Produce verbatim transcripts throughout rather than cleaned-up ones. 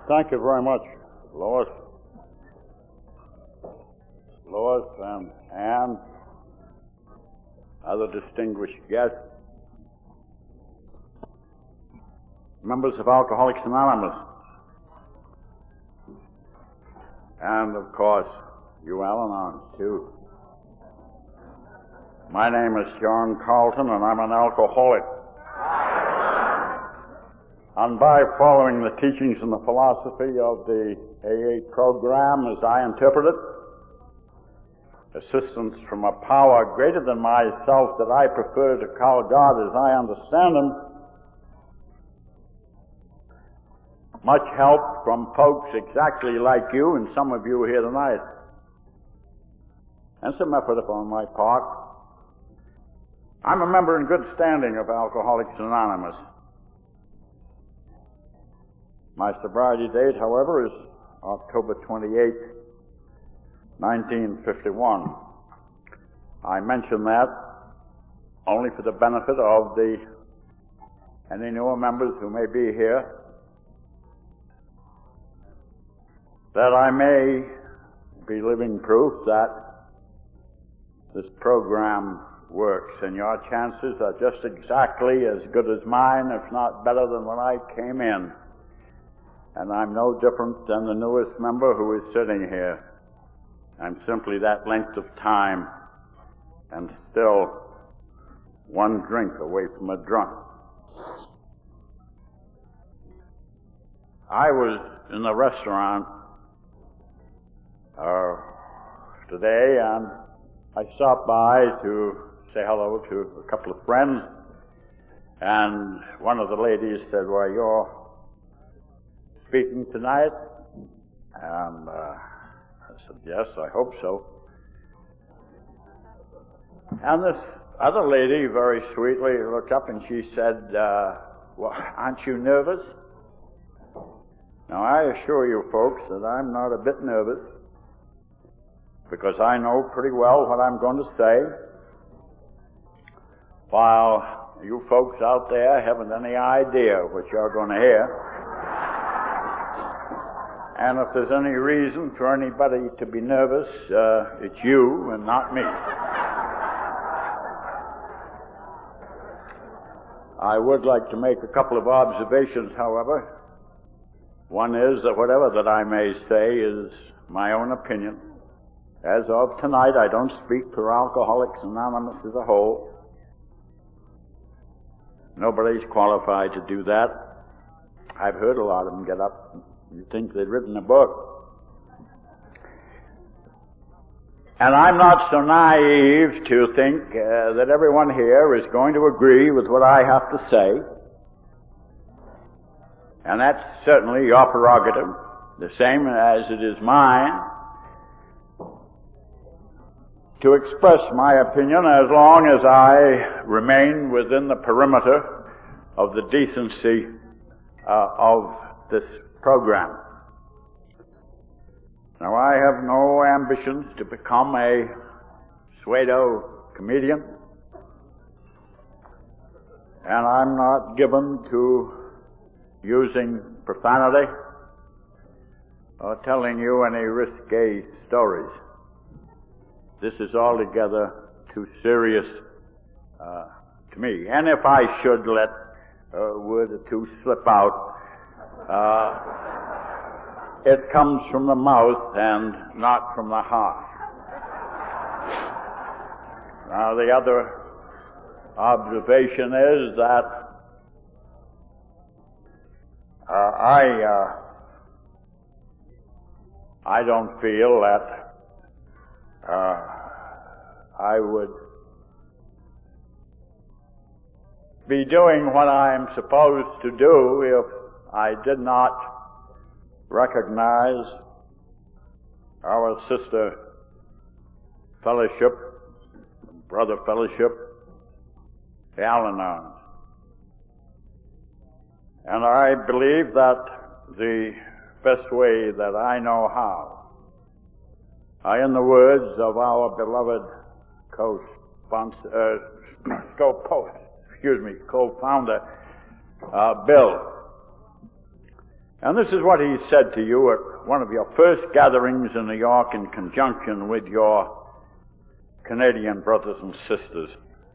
Thank you very much, Lois. Lois and Anne, other distinguished guests, members of Alcoholics Anonymous, and, of course, you Al-Anons, too. My name is John Carlton, and I'm an alcoholic. And by following the teachings and the philosophy of the A A program as I interpret it, assistance from a power greater than myself that I prefer to call God as I understand Him, much help from folks exactly like you and some of you here tonight, and some effort upon my part. I'm a member in good standing of Alcoholics Anonymous. My sobriety date, however, is October twenty-eighth, nineteen fifty-one. I mention that only for the benefit of the any newer members who may be here, that I may be living proof that this program works, and your chances are just exactly as good as mine, if not better than when I came in. And I'm no different than the newest member who is sitting here. I'm simply that length of time and still one drink away from a drunk. I was in the restaurant uh, today, and I stopped by to say hello to a couple of friends, and one of the ladies said, "Well, you're speaking tonight?" And uh, I said, "Yes, I hope so." And this other lady very sweetly looked up and she said, uh, "Well, aren't you nervous?" Now, I assure you folks that I'm not a bit nervous, because I know pretty well what I'm going to say, while you folks out there haven't any idea what you're going to hear. And if there's any reason for anybody to be nervous, uh, it's you and not me. I would like to make a couple of observations, however. One is that whatever that I may say is my own opinion. As of tonight, I don't speak for Alcoholics Anonymous as a whole. Nobody's qualified to do that. I've heard a lot of them get up and you think they'd written a book. And I'm not so naive to think uh, that everyone here is going to agree with what I have to say. And that's certainly your prerogative, the same as it is mine, to express my opinion as long as I remain within the perimeter of the decency uh, of this program. Now, I have no ambitions to become a pseudo comedian, and I'm not given to using profanity or telling you any risque stories. This is altogether too serious uh, to me. And if I should let a word or two slip out, uh, it comes from the mouth and not from the heart. Now, the other observation is that uh, I uh, I don't feel that uh, I would be doing what I'm supposed to do if I did not recognize our sister fellowship, brother fellowship, the Al-Anons. And I believe that the best way that I know how, uh, in the words of our beloved co-sponsor, uh, co-post, excuse me, co-founder, uh, Bill, And this is what he said to you at one of your first gatherings in New York in conjunction with your Canadian brothers and sisters.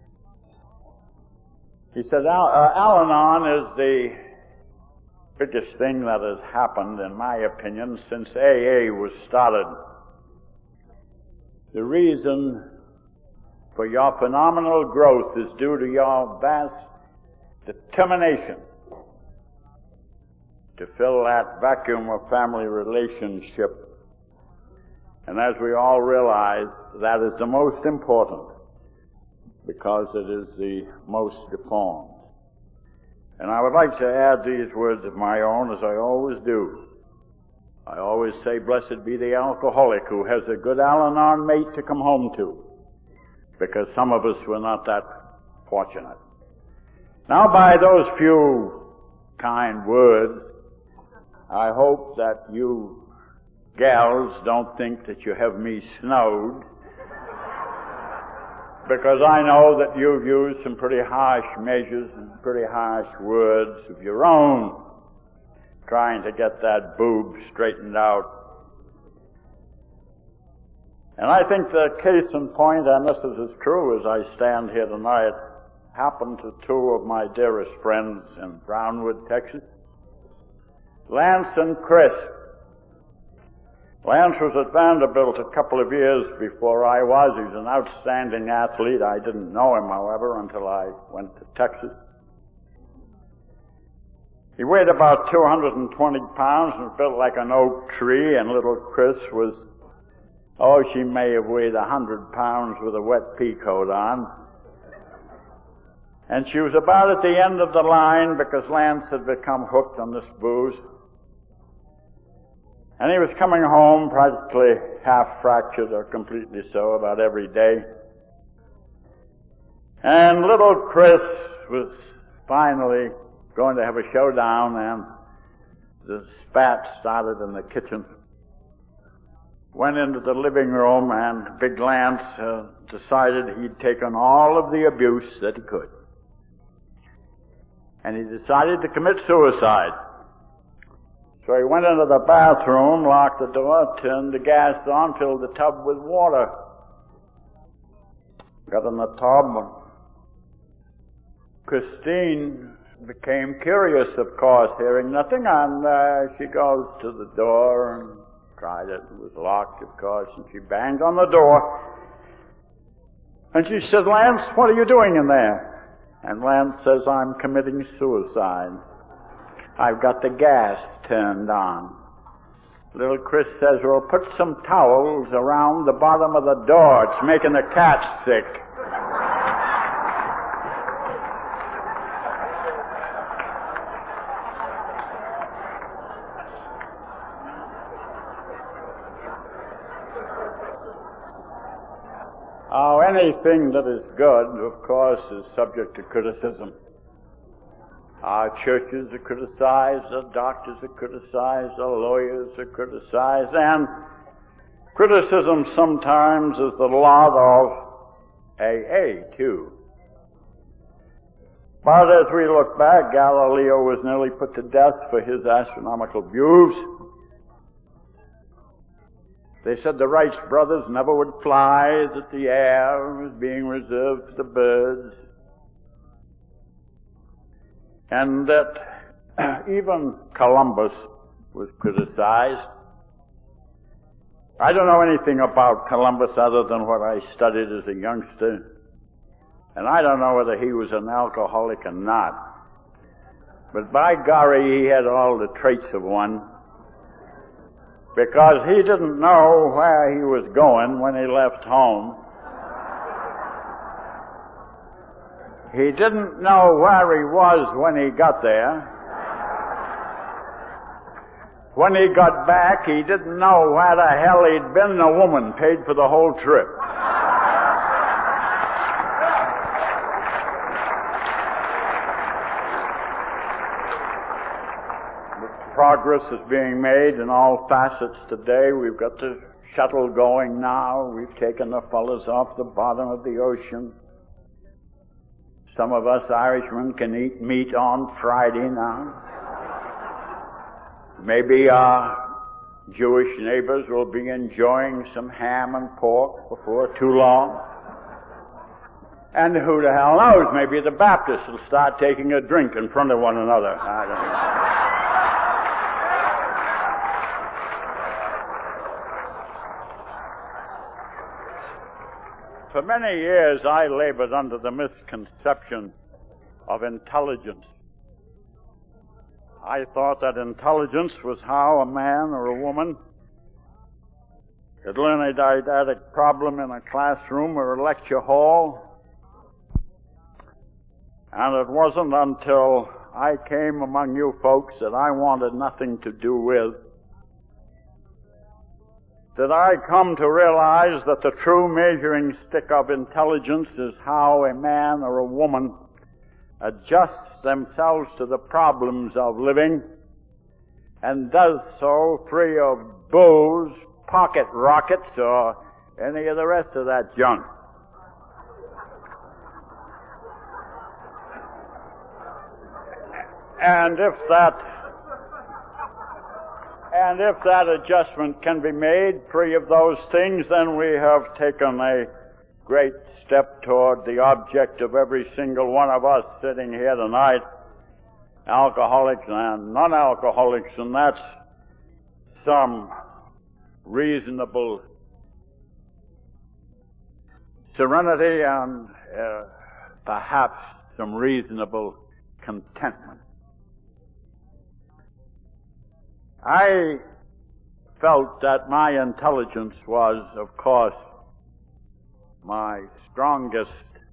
He said, Al- uh, Al-Anon is the biggest thing that has happened, in my opinion, since A A was started. The reason for your phenomenal growth is due to your vast determination to fill that vacuum of family relationship. And as we all realize, that is the most important, because it is the most deformed. And I would like to add these words of my own, as I always do. I always say, blessed be the alcoholic who has a good Al-Anon mate to come home to, because some of us were not that fortunate. Now, by those few kind words, I hope that you gals don't think that you have me snowed, because I know that you've used some pretty harsh measures and pretty harsh words of your own, trying to get that boob straightened out. And I think the case in point, and this is as true as I stand here tonight, happened to two of my dearest friends in Brownwood, Texas, Lance and Chris. Lance was at Vanderbilt a couple of years before I was. He was an outstanding athlete. I didn't know him, however, until I went to Texas. He weighed about two hundred twenty pounds and was built like an oak tree, and little Chris was, oh, she may have weighed one hundred pounds with a wet pea coat on. And she was about at the end of the line because Lance had become hooked on this booze. And he was coming home practically half fractured or completely so about every day. And little Chris was finally going to have a showdown, and the spat started in the kitchen. Went into the living room, and Big Lance uh, decided he'd taken all of the abuse that he could. And he decided to commit suicide. So he went into the bathroom, locked the door, turned the gas on, filled the tub with water. Got in the tub. Christine became curious, of course, hearing nothing, and uh, she goes to the door and tried it. It was locked, of course, and she banged on the door. And she said, Lance, what are you doing in there? And Lance says, I'm committing suicide. I've got the gas turned on. Little Chris says, well, put some towels around the bottom of the door. It's making the cat sick. Oh, anything that is good, of course, is subject to criticism. Our churches are criticized, our doctors are criticized, our lawyers are criticized, and criticism sometimes is the lot of A A, too. But as we look back, Galileo was nearly put to death for his astronomical views. They said the Wright brothers never would fly, that the air was being reserved for the birds. And that even Columbus was criticized. I don't know anything about Columbus other than what I studied as a youngster. And I don't know whether he was an alcoholic or not. But by golly, he had all the traits of one. Because he didn't know where he was going when he left home. He didn't know where he was when he got there. When he got back, he didn't know where the hell he'd been. The woman paid for the whole trip. Progress is being made in all facets today. We've got the shuttle going now. We've taken the fellows off the bottom of the ocean. Some of us Irishmen can eat meat on Friday now. maybe our Jewish neighbors will be enjoying some ham and pork before too long. And who the hell knows, maybe the Baptists will start taking a drink in front of one another. I don't know. For many years I labored under the misconception of intelligence. I thought that intelligence was how a man or a woman could learn a didactic problem in a classroom or a lecture hall. And it wasn't until I came among you folks that I wanted nothing to do with that I come to realize that the true measuring stick of intelligence is how a man or a woman adjusts themselves to the problems of living and does so free of booze, pocket rockets, or any of the rest of that junk. And if that, and if that adjustment can be made free of those things, then we have taken a great step toward the object of every single one of us sitting here tonight, alcoholics and non-alcoholics, and that's some reasonable serenity and uh, perhaps some reasonable contentment. I felt that my intelligence was, of course, my strongest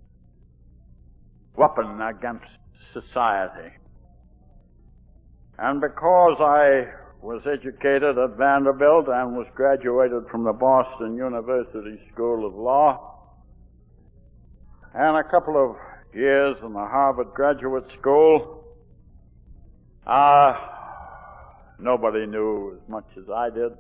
weapon against society. And because I was educated at Vanderbilt and was graduated from the Boston University School of Law, and a couple of years in the Harvard Graduate School, uh, nobody knew as much as I did.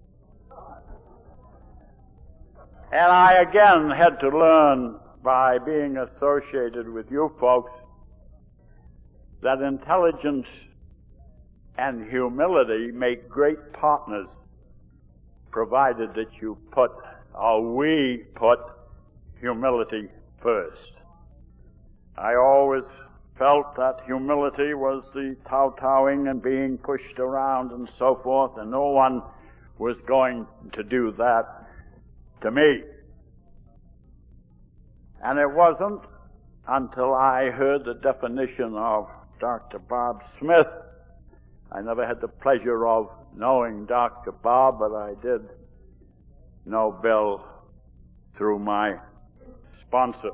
And I again had to learn by being associated with you folks that intelligence and humility make great partners, provided that you put, or we put, humility first. I always felt that humility was the kowtowing and being pushed around and so forth, and no one was going to do that to me. And it wasn't until I heard the definition of Doctor Bob Smith. I never had the pleasure of knowing Doctor Bob, but I did know Bill through my sponsor.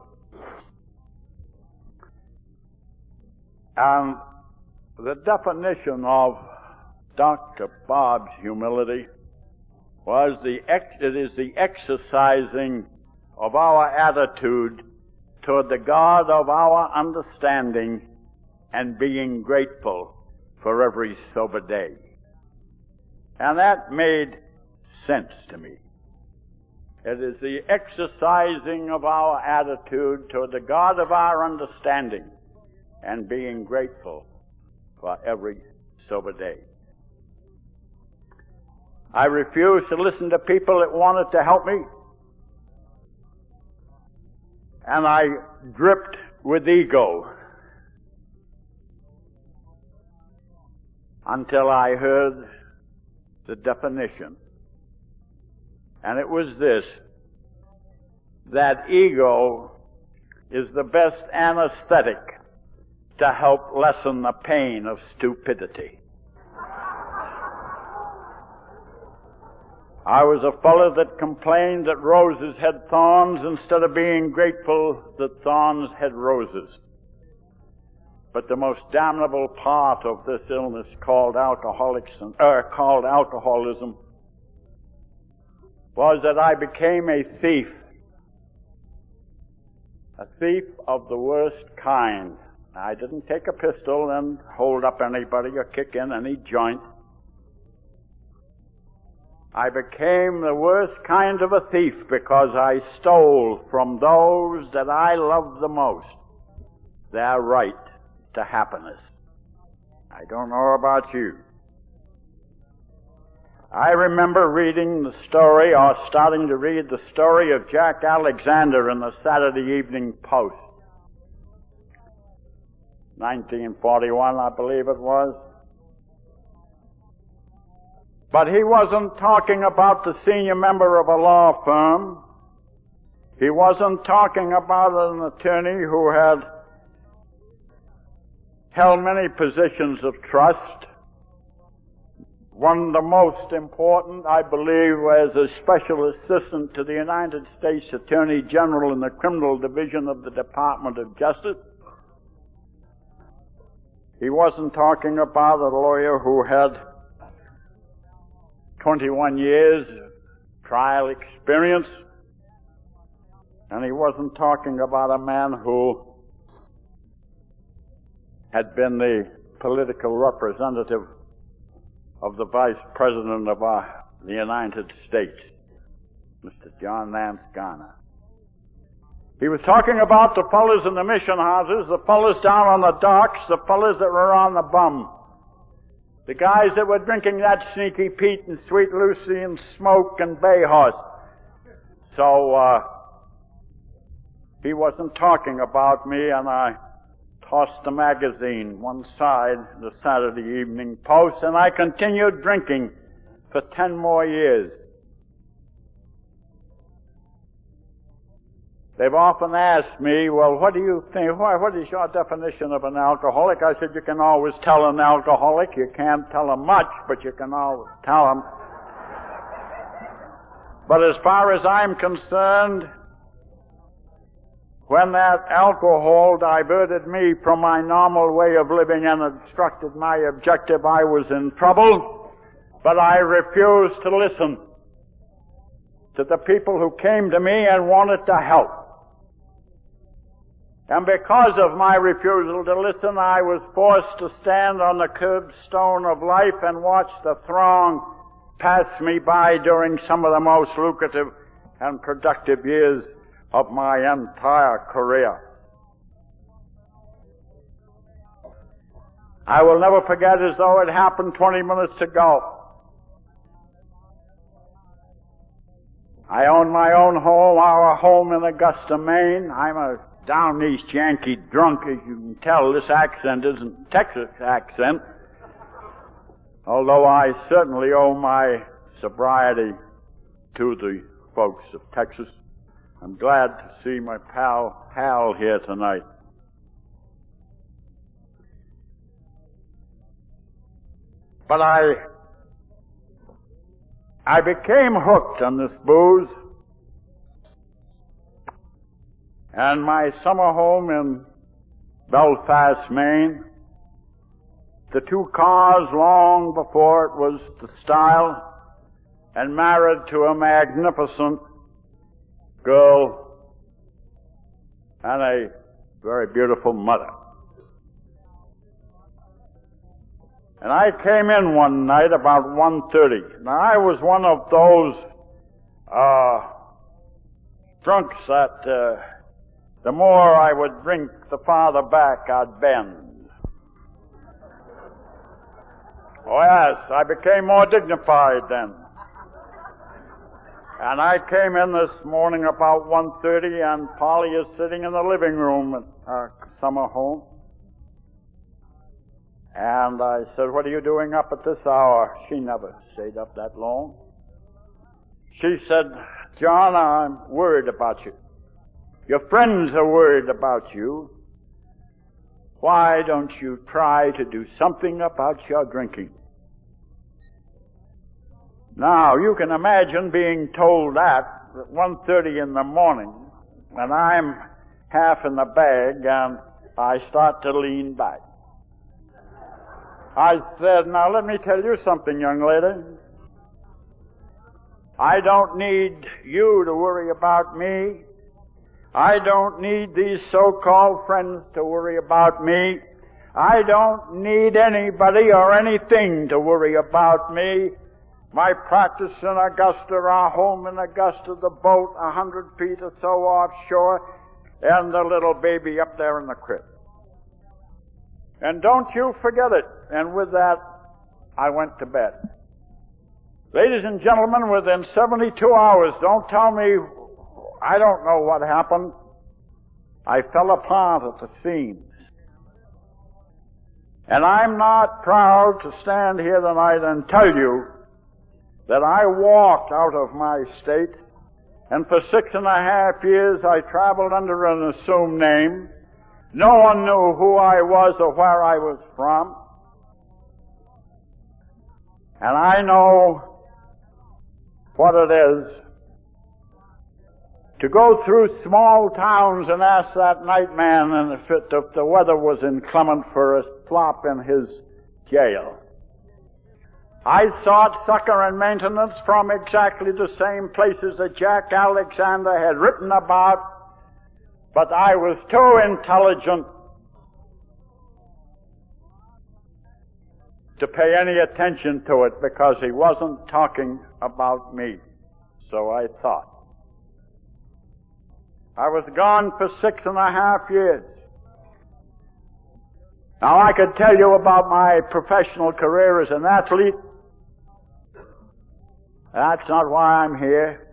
And the definition of Doctor Bob's humility was the ex- it is the exercising of our attitude toward the God of our understanding and being grateful for every sober day. And that made sense to me. It is the exercising of our attitude toward the God of our understanding and being grateful for every sober day. I refused to listen to people that wanted to help me, and I dripped with ego until I heard the definition. And it was this, that ego is the best anesthetic to help lessen the pain of stupidity. I was a fellow that complained that roses had thorns instead of being grateful that thorns had roses. But the most damnable part of this illness called alcoholics, uh, called alcoholism, was that I became a thief, a thief of the worst kind. I didn't take a pistol and hold up anybody or kick in any joint. I became the worst kind of a thief because I stole from those that I loved the most their right to happiness. I don't know about you, I remember reading the story, or starting to read the story of Jack Alexander in the Saturday Evening Post. nineteen forty-one, I believe it was. But he wasn't talking about the senior member of a law firm. He wasn't talking about an attorney who had held many positions of trust. One of the most important, I believe, was a special assistant to the United States Attorney General in the Criminal Division of the Department of Justice. He wasn't talking about a lawyer who had twenty-one years trial experience. And he wasn't talking about a man who had been the political representative of the Vice President of our, the United States, Mister John Nance Garner. He was talking about the fellows in the mission houses, the fellows down on the docks, the fellows that were on the bum, the guys that were drinking that Sneaky Pete and Sweet Lucy and Smoke and Bay Horse. So, uh, he wasn't talking about me, and I tossed the magazine one side, the Saturday Evening Post, and I continued drinking for ten more years. They've often asked me, well, what do you think, what is your definition of an alcoholic? I said, you can always tell an alcoholic. You can't tell them much, but you can always tell them. But as far as I'm concerned, when that alcohol diverted me from my normal way of living and obstructed my objective, I was in trouble. But I refused to listen to the people who came to me and wanted to help. And because of my refusal to listen, I was forced to stand on the curbstone of life and watch the throng pass me by during some of the most lucrative and productive years of my entire career. I will never forget as though it happened twenty minutes ago. I own my own home, our home in Augusta, Maine. I'm a down east Yankee drunk, as you can tell. This accent isn't Texas accent, although I certainly owe my sobriety to the folks of Texas. I'm glad to see my pal Hal here tonight. But I, I became hooked on this booze. And my summer home in Belfast, Maine, the two cars long before it was the style, and married to a magnificent girl and a very beautiful mother. And I came in one night about one thirty. Now, I was one of those uh drunks that uh, the more I would drink, the farther back I'd bend. Oh yes, I became more dignified then. And I came in this morning about one thirty, and Polly is sitting in the living room at our summer home. And I said, what are you doing up at this hour? She never stayed up that long. She said, John, I'm worried about you. Your friends are worried about you. Why don't you try to do something about your drinking? Now, you can imagine being told that at one thirty in the morning, and I'm half in the bag, and I start to lean back. I said, now let me tell you something, young lady. I don't need you to worry about me. I don't need these so-called friends to worry about me. I don't need anybody or anything to worry about me. My practice in Augusta, our home in Augusta, the boat a hundred feet or so offshore, and the little baby up there in the crib. And don't you forget it. And with that, I went to bed. Ladies and gentlemen, within seventy-two hours, don't tell me, I don't know what happened. I fell apart at the seams. And I'm not proud to stand here tonight and tell you that I walked out of my state, and for six and a half years I traveled under an assumed name. No one knew who I was or where I was from. And I know what it is to go through small towns and ask that night man and if, it, if the weather was inclement for a flop in his jail. I sought succor and maintenance from exactly the same places that Jack Alexander had written about, but I was too intelligent to pay any attention to it because he wasn't talking about me. So I thought. I was gone for six and a half years. Now I could tell you about my professional career as an athlete. That's not why I'm here.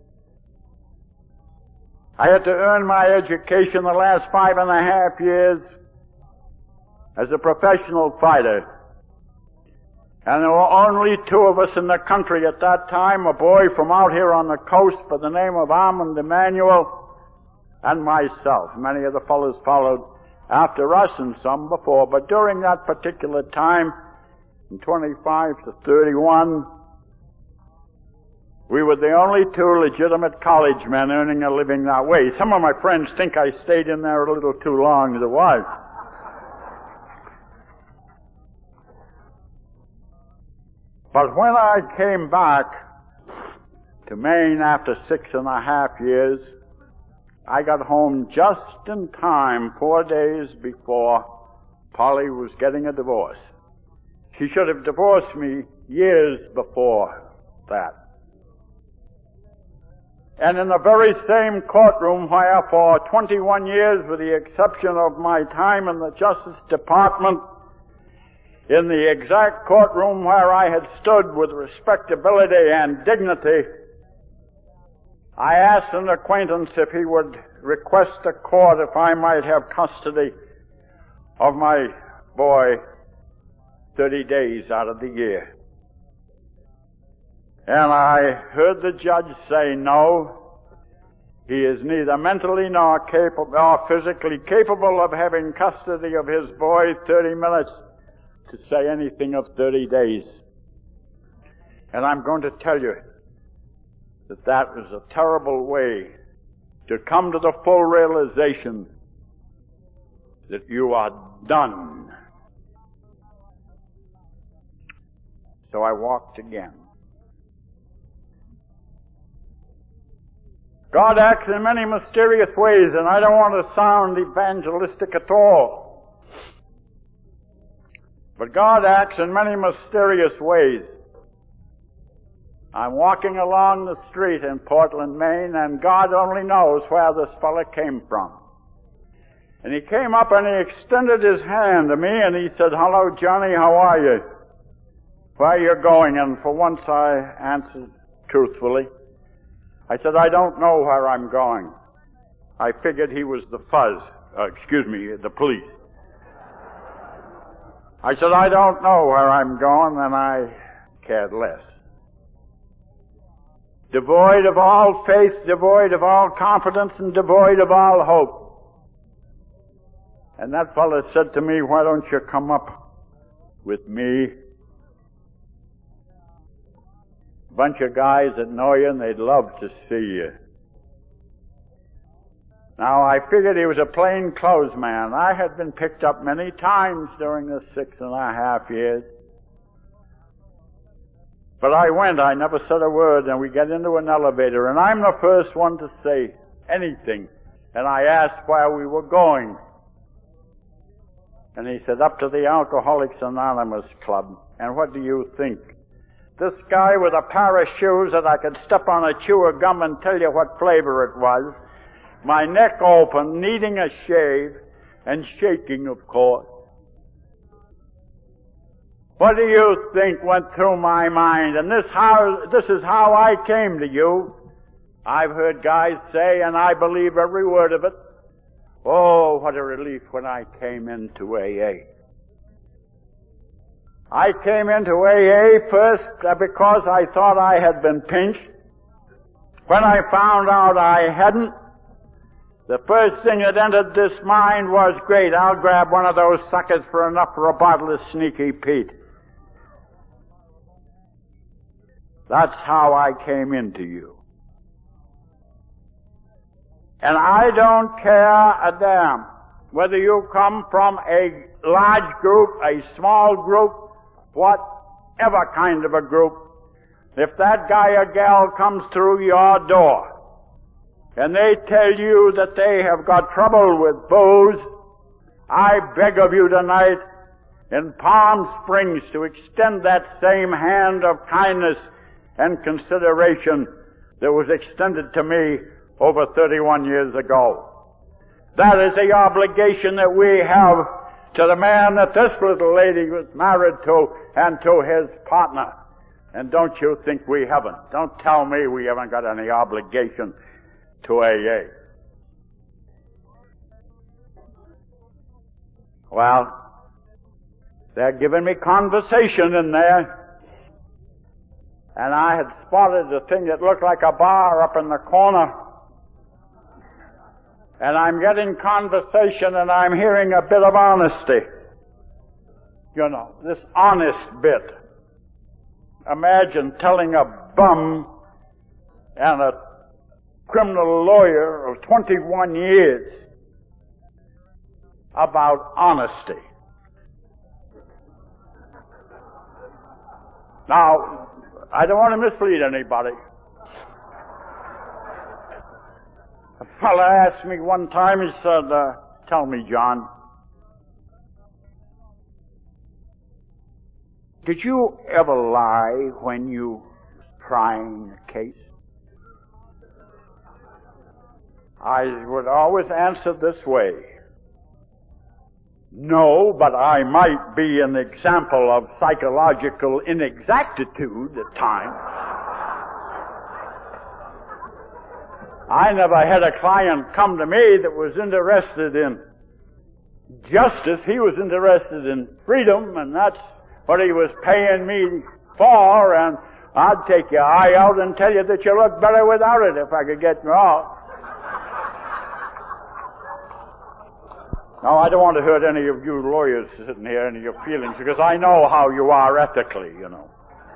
I had to earn my education the last five and a half years as a professional fighter. And there were only two of us in the country at that time, a boy from out here on the coast by the name of Armand Emanuel and myself. Many of the fellows followed after us and some before, but during that particular time, from twenty-five to thirty-one, we were the only two legitimate college men earning a living that way. Some of my friends think I stayed in there a little too long as it was. But when I came back to Maine after six and a half years, I got home just in time, four days before Polly was getting a divorce. She should have divorced me years before that. And in the very same courtroom where for twenty-one years, with the exception of my time in the Justice Department, in the exact courtroom where I had stood with respectability and dignity, I asked an acquaintance if he would request a court if I might have custody of my boy thirty days out of the year. And I heard the judge say, no, he is neither mentally nor capable, nor physically capable of having custody of his boy thirty minutes to say anything of thirty days. And I'm going to tell you that that was a terrible way to come to the full realization that you are done. So I walked again. God acts in many mysterious ways, and I don't want to sound evangelistic at all. But God acts in many mysterious ways. I'm walking along the street in Portland, Maine, and God only knows where this fella came from. And he came up and he extended his hand to me and he said, hello, Johnny, how are you? Where are you going? And for once I answered truthfully. I said, I don't know where I'm going. I figured he was the fuzz, uh, excuse me, the police. I said, I don't know where I'm going, and I cared less. Devoid of all faith, devoid of all confidence, and devoid of all hope. And that fellow said to me, why don't you come up with me? A bunch of guys that know you, and they'd love to see you. Now, I figured he was a plain clothes man. I had been picked up many times during the six and a half years. But I went, I never said a word, and we get into an elevator, and I'm the first one to say anything. And I asked where we were going. And he said, up to the Alcoholics Anonymous Club. And what do you think? This guy with a pair of shoes that I could step on a chew of gum and tell you what flavor it was, my neck open, needing a shave, and shaking, of course. What do you think went through my mind? And this how this is how I came to you. I've heard guys say, and I believe every word of it, oh, what a relief when I came into A A. I came into A A first because I thought I had been pinched. When I found out I hadn't, the first thing that entered this mind was, great, I'll grab one of those suckers for enough for a bottle of Sneaky Pete. That's how I came into you. And I don't care a damn whether you come from a large group, a small group, whatever kind of a group. If that guy or gal comes through your door and they tell you that they have got trouble with booze, I beg of you tonight in Palm Springs to extend that same hand of kindness and consideration that was extended to me over thirty-one years ago. That is the obligation that we have to the man that this little lady was married to and to his partner. And don't you think we haven't. Don't tell me we haven't got any obligation to A A. Well, they're giving me conversation in there. And I had spotted a thing that looked like a bar up in the corner. And I'm getting conversation and I'm hearing a bit of honesty. You know, this honest bit. Imagine telling a bum and a criminal lawyer of twenty-one years about honesty. Now, I don't want to mislead anybody. A fellow asked me one time, he said, uh, tell me, John, did you ever lie when you were trying a case? I would always answer this way. No, but I might be an example of psychological inexactitude at times. I never had a client come to me that was interested in justice. He was interested in freedom, and that's what he was paying me for, and I'd take your eye out and tell you that you look better without it if I could get you off. Now, I don't want to hurt any of you lawyers sitting here, any of your feelings, because I know how you are ethically, you know.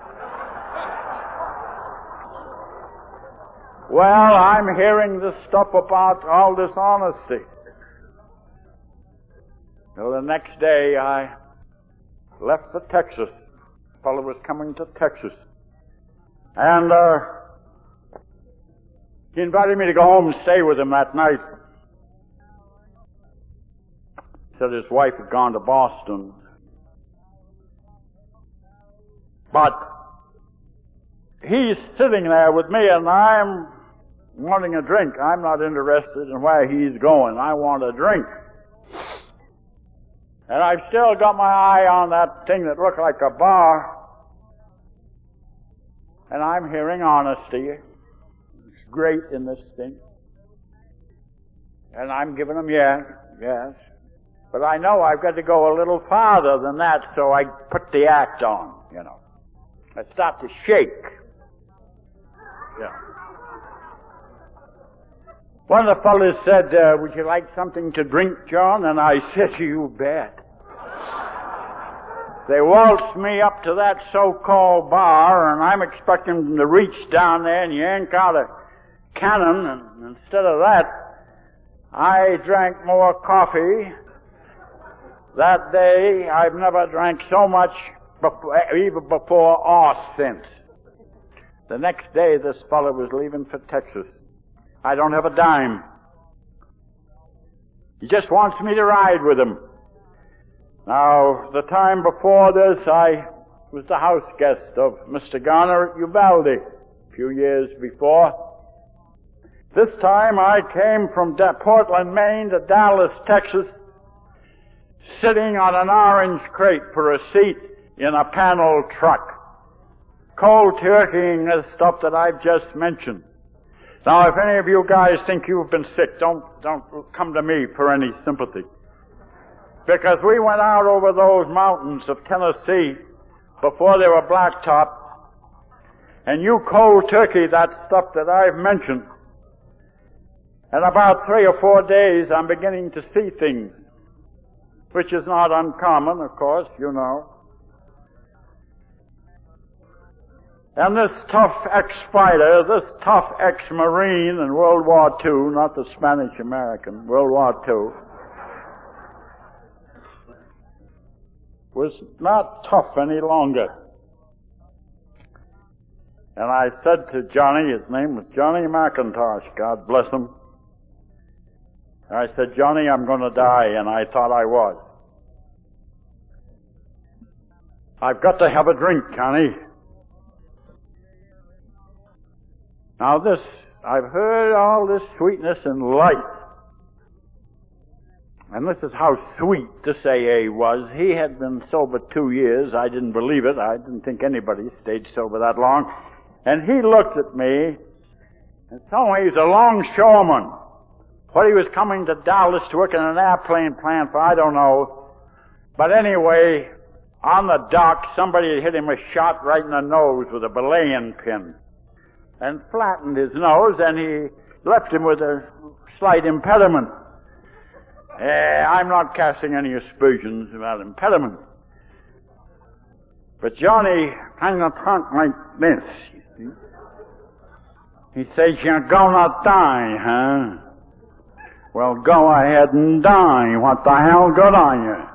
Well, I'm hearing this stuff about all this honesty. Well, the next day I left for Texas. A fellow was coming to Texas. And uh, he invited me to go home and stay with him that night. Said his wife had gone to Boston. But he's sitting there with me and I'm wanting a drink. I'm not interested in where he's going. I want a drink. And I've still got my eye on that thing that looked like a bar. And I'm hearing honesty. It's great in this thing. And I'm giving him yes, yes. But I know I've got to go a little farther than that, so I put the act on, you know. I start to shake. Yeah. One of the fellows said, uh, would you like something to drink, John? And I said, you bet. They waltzed me up to that so-called bar, and I'm expecting them to reach down there and yank out a cannon, and instead of that, I drank more coffee. That day, I've never drank so much, before, even before or since. The next day, this fellow was leaving for Texas. I don't have a dime. He just wants me to ride with him. Now, the time before this, I was the house guest of Mister Garner at Uvalde a few years before. This time, I came from Portland, Maine to Dallas, Texas, sitting on an orange crate for a seat in a panel truck, cold turkeying this stuff that I've just mentioned. Now, if any of you guys think you've been sick, don't, don't come to me for any sympathy. Because we went out over those mountains of Tennessee before they were blacktop, and you cold turkey that stuff that I've mentioned. In about three or four days, I'm beginning to see things, which is not uncommon, of course, you know. And this tough ex-fighter, this tough ex-Marine in World War Two, not the Spanish-American, World War Two, was not tough any longer. And I said to Johnny, his name was Johnny McIntosh, God bless him. I said, Johnny, I'm going to die, and I thought I was. I've got to have a drink, Johnny. Now this, I've heard all this sweetness and light. And this is how sweet this A A was. He had been sober two years. I didn't believe it. I didn't think anybody stayed sober that long. And he looked at me and told me he's a longshoreman. What he was coming to Dallas to work in an airplane plant for, I don't know. But anyway, on the dock, somebody had hit him a shot right in the nose with a belaying pin and flattened his nose, and he left him with a slight impediment. Uh, I'm not casting any aspersions about impediment. But Johnny kind of talked like this. You see? He says, you're gonna die, huh? Well, go ahead and die. What the hell good are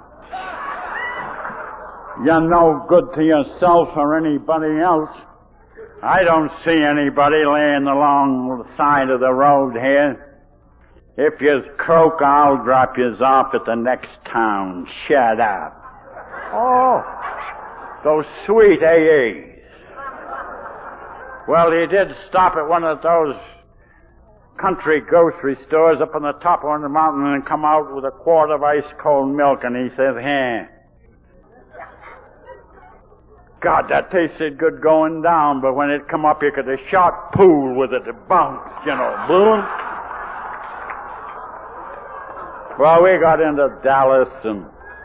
you? You're no good to yourself or anybody else. I don't see anybody laying along the side of the road here. If yous croak, I'll drop yous off at the next town. Shut up. Oh, those sweet A As. Well, he did stop at one of those country grocery stores up on the top of the mountain and come out with a quart of ice-cold milk, and he says, hey, God, that tasted good going down, but when it come up, you could have shot pool with it. It bounced, you know, boom. Well, we got into Dallas, and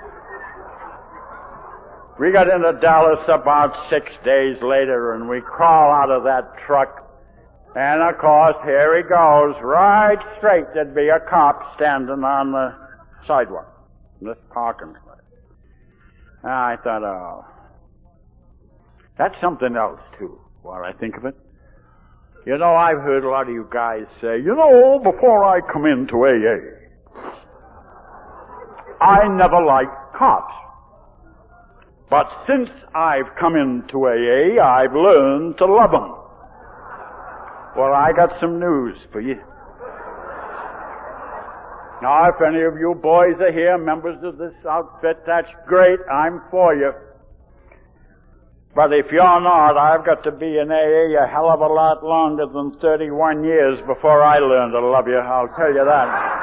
we got into Dallas about six days later, and we crawl out of that truck, and of course, here he goes, right straight. There'd be a cop standing on the sidewalk in this parking place. And I thought, oh, that's something else, too, while I think of it. You know, I've heard a lot of you guys say, you know, before I come into A A, I never liked cops. But since I've come into A A, I've learned to love them. Well, I got some news for you. Now, if any of you boys are here, members of this outfit, that's great. I'm for you. But if you're not, I've got to be in A A a hell of a lot longer than thirty-one years before I learn to love you, I'll tell you that.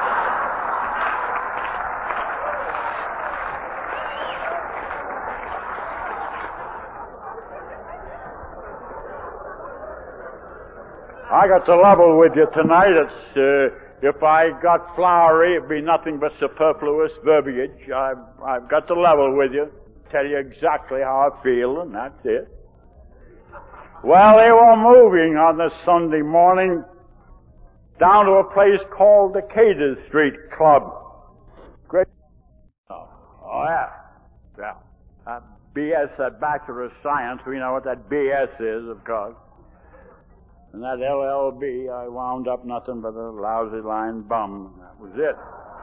I got to level with you tonight. It's, uh, if I got flowery, it'd be nothing but superfluous verbiage. I've, I've got to level with you, tell you exactly how I feel, and that's it. Well, they were moving on this Sunday morning down to a place called the Decatur Street Club. Great. Oh, oh yeah. Yeah. That B S, that Bachelor of Science, we know what that B S is, of course. And that L L B, I wound up nothing but a lousy lying bum. That was it.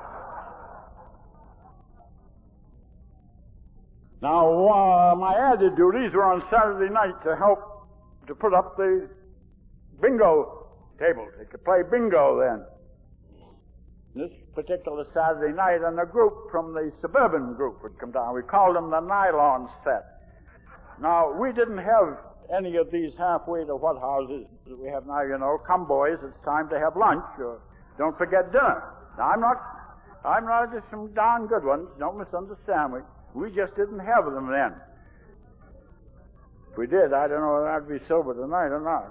Now, uh, my added duties were on Saturday night to help to put up the bingo table. They could play bingo then. This particular Saturday night, and a group from the suburban group would come down. We called them the Nylon Set. Now, we didn't have any of these halfway to what houses that we have now, you know. Come, boys, it's time to have lunch, or don't forget dinner. Now, I'm not, I'm not just some darn good ones. Don't misunderstand me. We just didn't have them then. we did, I don't know whether I'd be sober tonight or not.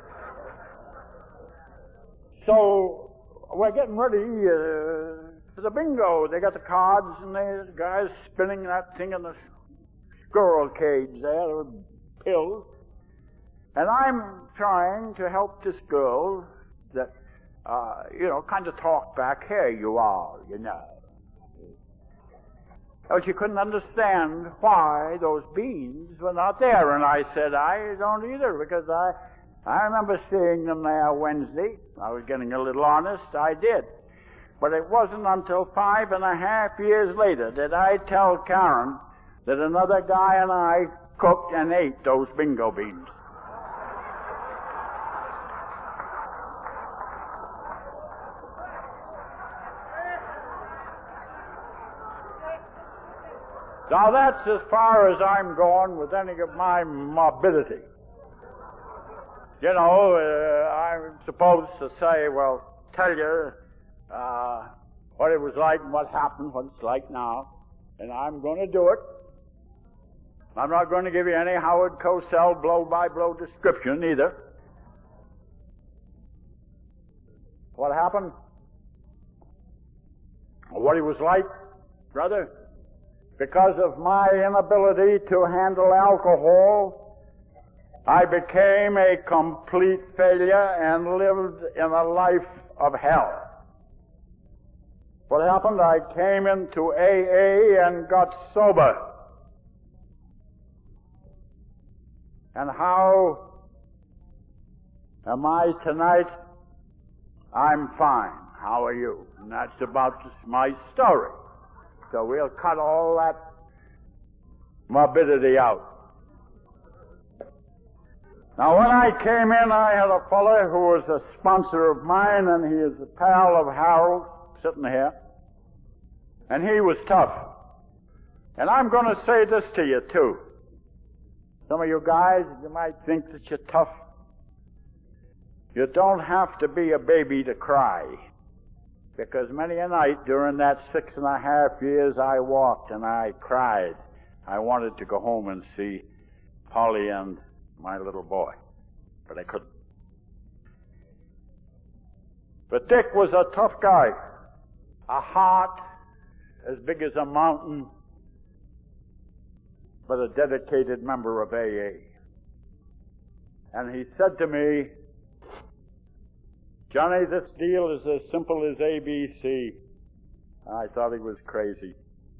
So we're getting ready uh, for the bingo. They got the cards, and the guys spinning that thing in the squirrel cage there with pills. And I'm trying to help this girl that, uh, you know, kind of talk back, here you are, you know. Oh, she couldn't understand why those beans were not there. And I said, I don't either, because I, I remember seeing them there Wednesday. I was getting a little honest. I did. But it wasn't until five and a half years later that I tell Karen that another guy and I cooked and ate those bingo beans. Now that's as far as I'm going with any of my morbidity. You know, uh, I'm supposed to say, well, tell you uh, what it was like and what happened, what it's like now, and I'm going to do it. I'm not going to give you any Howard Cosell blow-by-blow description either. What happened? What he was like, brother? Because of my inability to handle alcohol, I became a complete failure and lived in a life of hell. What happened? I came into A A and got sober. And how am I tonight? I'm fine. How are you? And that's about my story. So we'll cut all that morbidity out. Now, when I came in, I had a fellow who was a sponsor of mine, and he is a pal of Harold, sitting here. And he was tough. And I'm going to say this to you, too. Some of you guys, you might think that you're tough. You don't have to be a baby to cry. Because many a night during that six and a half years I walked and I cried. I wanted to go home and see Polly and my little boy, but I couldn't. But Dick was a tough guy, a heart as big as a mountain, but a dedicated member of A A. And he said to me, Johnny, this deal is as simple as A B C. I thought he was crazy.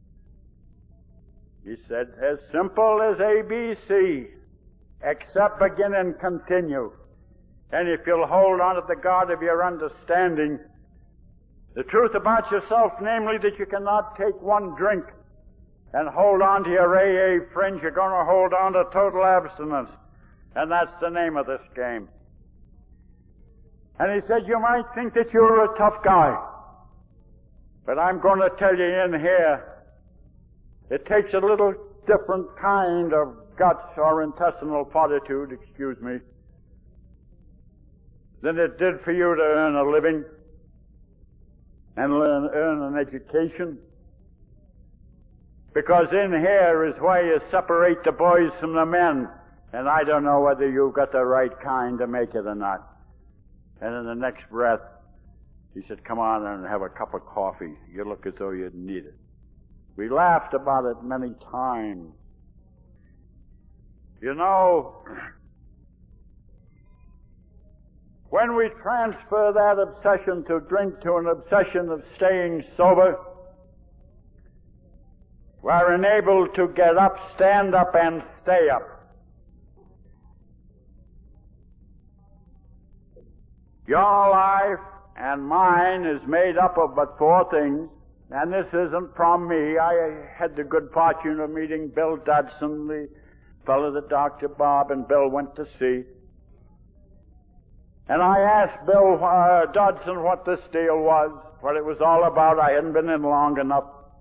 He said, as simple as A B C, except, begin, and continue. And if you'll hold on to the God of your understanding, the truth about yourself, namely that you cannot take one drink and hold on to your A A friends, you're going to hold on to total abstinence. And that's the name of this game. And he said, you might think that you're a tough guy, but I'm going to tell you in here, it takes a little different kind of guts or intestinal fortitude, excuse me, than it did for you to earn a living and learn, earn an education. Because in here is where you separate the boys from the men, and I don't know whether you've got the right kind to make it or not. And in the next breath, he said, come on and have a cup of coffee. You look as though you'd need it. We laughed about it many times. You know, when we transfer that obsession to drink to an obsession of staying sober, we're enabled to get up, stand up, and stay up. Your life and mine is made up of but four things, and this isn't from me. I had the good fortune of meeting Bill Dodson, the fellow that Doctor Bob and Bill went to see. And I asked Bill uh, Dodson what this deal was, what it was all about. I hadn't been in long enough.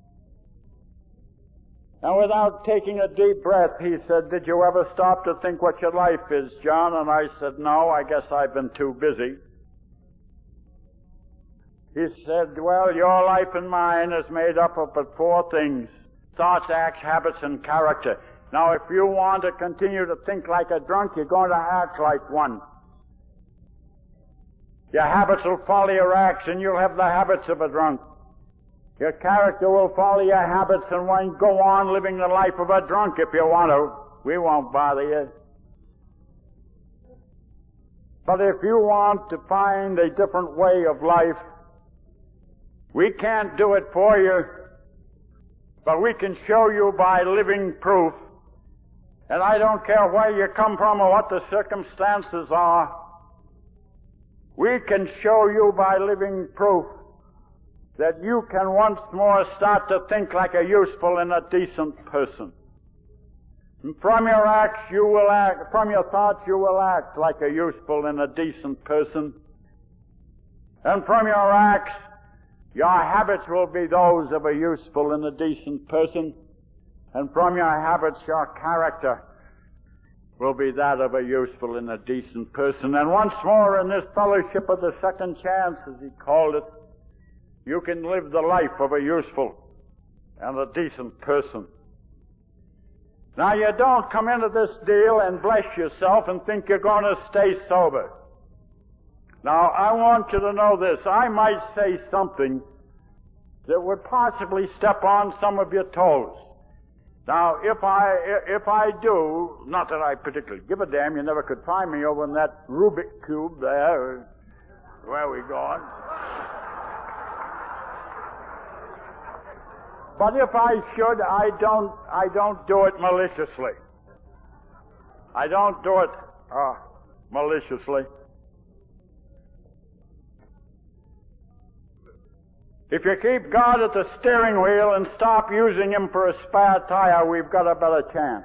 And without taking a deep breath, he said, did you ever stop to think what your life is, John? And I said, no, I guess I've been too busy. He said, well, your life and mine is made up of but four things: thoughts, acts, habits, and character. Now, if you want to continue to think like a drunk, you're going to act like one. Your habits will follow your acts, and you'll have the habits of a drunk. Your character will follow your habits, and when go on living the life of a drunk if you want to. We won't bother you. But if you want to find a different way of life, we can't do it for you, but we can show you by living proof. And I don't care where you come from or what the circumstances are. We can show you by living proof that you can once more start to think like a useful and a decent person. And from your acts you will act, from your thoughts you will act like a useful and a decent person. And from your acts, your habits will be those of a useful and a decent person. And from your habits, your character will be that of a useful and a decent person. And once more in this fellowship of the second chance, as he called it, you can live the life of a useful and a decent person. Now, you don't come into this deal and bless yourself and think you're going to stay sober. Now, I want you to know this. I might say something that would possibly step on some of your toes. Now, if I, if I do, not that I particularly give a damn, you never could find me over in that Rubik cube there. Where are we going? But if I should, I don't, I don't do it maliciously. I don't do it, uh, maliciously. If you keep God at the steering wheel and stop using Him for a spare tire, we've got a better chance.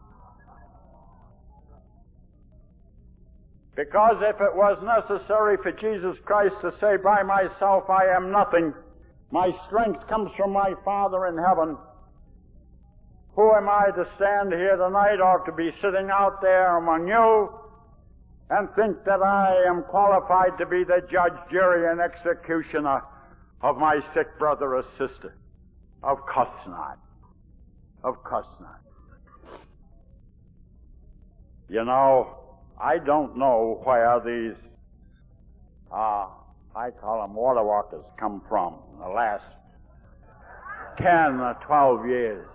Because if it was necessary for Jesus Christ to say, by myself I am nothing, my strength comes from my Father in heaven, who am I to stand here tonight or to be sitting out there among you and think that I am qualified to be the judge, jury, and executioner of my sick brother or sister? Of course not. Of course not. You know, I don't know where these, uh, I call them water walkers, come from in the last ten or twelve years.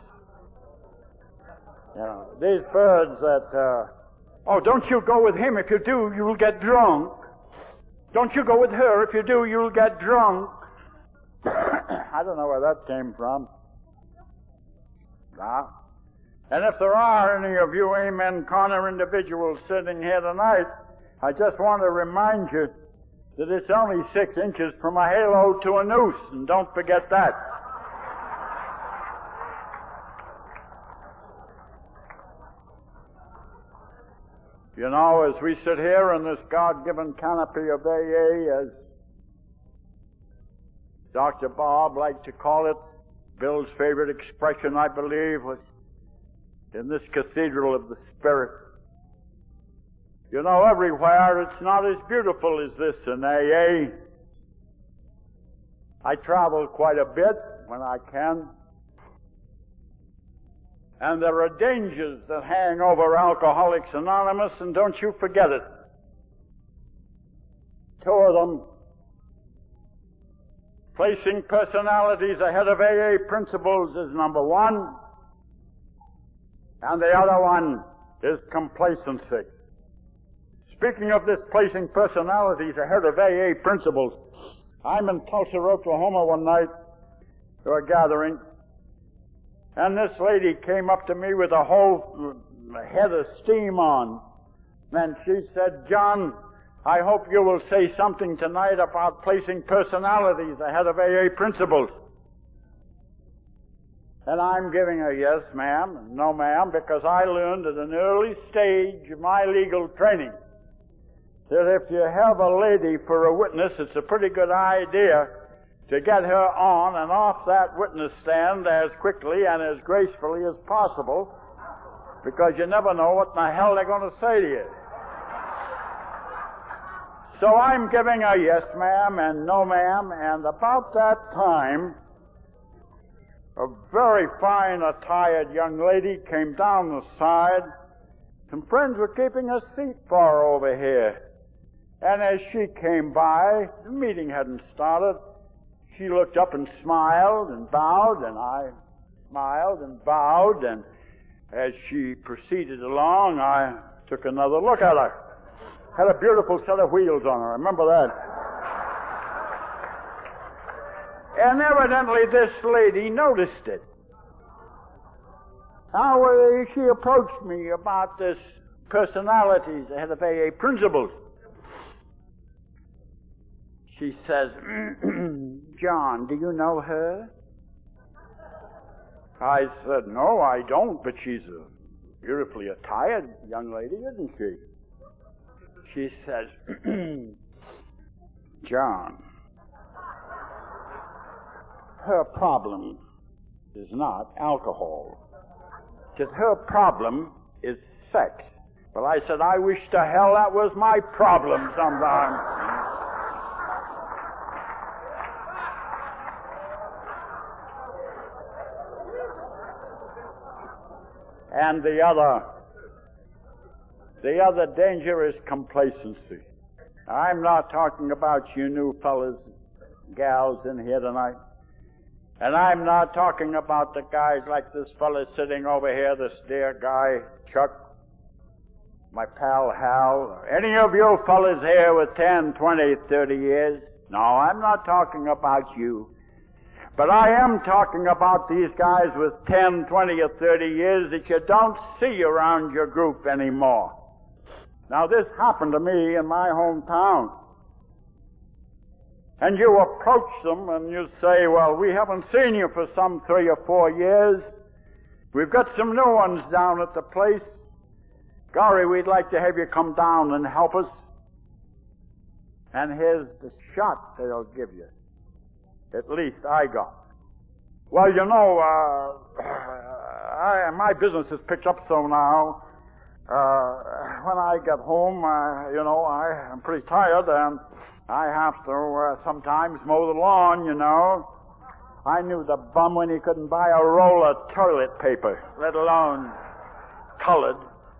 You know, these birds that, uh, oh, don't you go with him. If you do, you'll get drunk. Don't you go with her. If you do, you'll get drunk. I don't know where that came from. Now, and if there are any of you Amen Corner individuals sitting here tonight, I just want to remind you that it's only six inches from a halo to a noose, and don't forget that. You know, as we sit here in this God-given canopy of A A, as Doctor Bob liked to call it, Bill's favorite expression, I believe, was in this cathedral of the Spirit. You know, everywhere it's not as beautiful as this in A A. I travel quite a bit when I can. And there are dangers that hang over Alcoholics Anonymous, and don't you forget it. Two of them. Placing personalities ahead of A A principles is number one, and the other one is complacency. Speaking of this placing personalities ahead of A A principles, I'm in Tulsa, Oklahoma one night to a gathering, and this lady came up to me with a whole head of steam on, and she said, John, I hope you will say something tonight about placing personalities ahead of A A principles. And I'm giving a yes, ma'am, and no, ma'am, because I learned at an early stage of my legal training that if you have a lady for a witness, it's a pretty good idea to get her on and off that witness stand as quickly and as gracefully as possible, because you never know what in the hell they're going to say to you. So I'm giving a yes, ma'am, and no, ma'am, and about that time, a very fine attired young lady came down the side. Some friends were keeping a seat for her over here. And as she came by, the meeting hadn't started, she looked up and smiled and bowed, and I smiled and bowed, and as she proceeded along, I took another look at her. Had a beautiful set of wheels on her, remember that? And evidently this lady noticed it. Now, uh, she approached me about this personalities, the head of A A principles. She says, John, do you know her? I said, no, I don't, but she's a beautifully attired young lady, isn't she? She says, John, her problem is not alcohol. Because her problem is sex. Well, I said, I wish to hell that was my problem sometime. And the other, the other danger is complacency. I'm not talking about you new fellas, gals in here tonight. And I'm not talking about the guys like this fella sitting over here, this dear guy, Chuck, my pal Hal, or any of you fellas here with ten, twenty, thirty years. No, I'm not talking about you. But I am talking about these guys with ten, twenty, or thirty years that you don't see around your group anymore. Now, this happened to me in my hometown. And you approach them and you say, well, we haven't seen you for some three or four years. We've got some new ones down at the place. Golly, we'd like to have you come down and help us. And here's the shot they'll give you. At least I got. Well, you know, uh, I, my business has picked up so now. Uh, when I get home, uh, you know, I, I'm pretty tired, and I have to uh, sometimes mow the lawn, you know. I knew the bum when he couldn't buy a roll of toilet paper, let alone colored.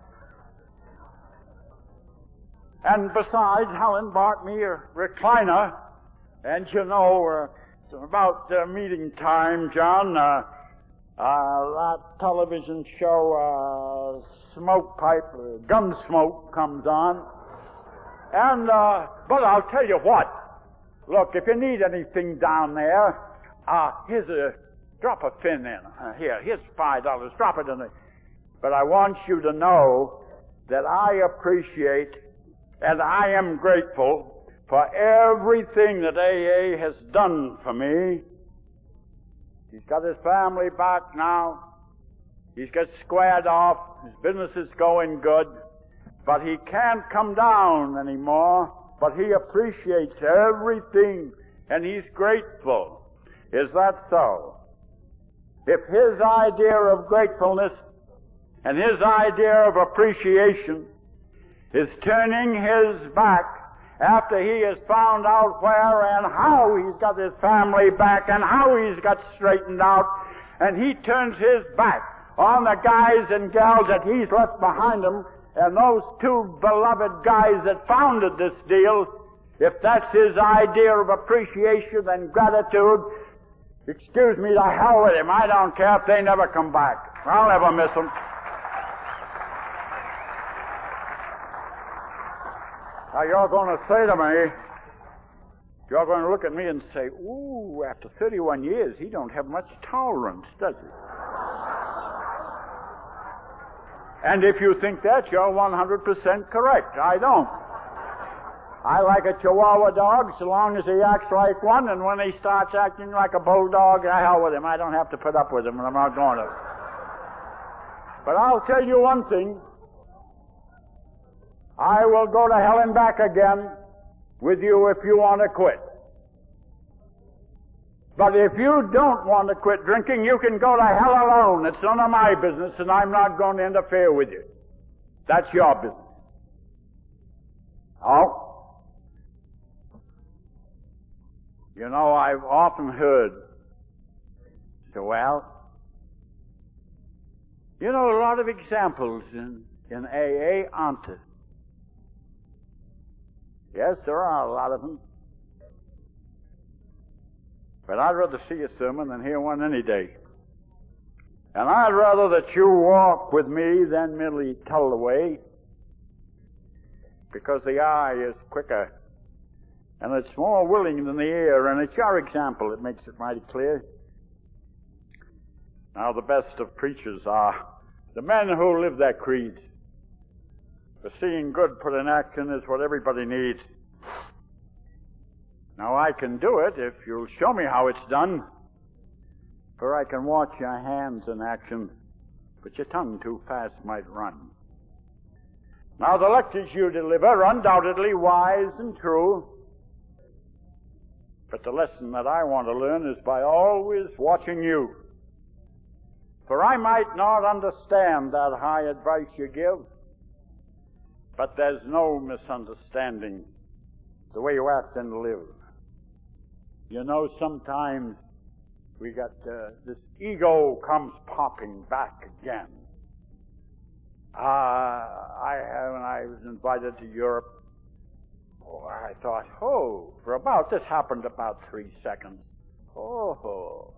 And besides, Helen bought me a recliner, and you know, uh, about uh, meeting time, John, uh, uh, that television show, uh, Smoke Pipe, uh, Gunsmoke comes on. And, uh, but I'll tell you what. Look, if you need anything down there, uh, here's a, drop a fin in. Uh, here, here's five dollars, drop it in the, but I want you to know that I appreciate and I am grateful for everything that A A has done for me. He's got his family back now. He's got squared off. His business is going good. But he can't come down anymore. But he appreciates everything, and he's grateful. Is that so? If his idea of gratefulness and his idea of appreciation is turning his back after he has found out where and how he's got his family back and how he's got straightened out, and he turns his back on the guys and gals that he's left behind him, and those two beloved guys that founded this deal, if that's his idea of appreciation and gratitude, excuse me, to hell with him. I don't care if they never come back. I'll never miss them. Now you're going to say to me, you're going to look at me and say, ooh, after thirty-one years, he don't have much tolerance, does he? And if you think that, you're one hundred percent correct. I don't. I like a Chihuahua dog so long as he acts like one, and when he starts acting like a bulldog, the hell with him. I don't have to put up with him, and I'm not going to. But I'll tell you one thing. I will go to hell and back again with you if you want to quit. But if you don't want to quit drinking, you can go to hell alone. It's none of my business, and I'm not going to interfere with you. That's your business. Oh? You know, I've often heard Mister Well, you know, a lot of examples in, in A A, aren't there? Yes, there are a lot of them. But I'd rather see a sermon than hear one any day. And I'd rather that you walk with me than merely tell the way, because the eye is quicker, and it's more willing than the ear, and it's your example that makes it mighty clear. Now, the best of preachers are the men who live their creed. The seeing good put in action is what everybody needs. Now, I can do it if you'll show me how it's done, for I can watch your hands in action, but your tongue too fast might run. Now, the lectures you deliver are undoubtedly wise and true, but the lesson that I want to learn is by always watching you. For I might not understand that high advice you give, but there's no misunderstanding the way you act and live. You know, sometimes we got, uh, this ego comes popping back again. Uh, I, when I was invited to Europe, oh, I thought, oh, for about, this happened about three seconds. Oh,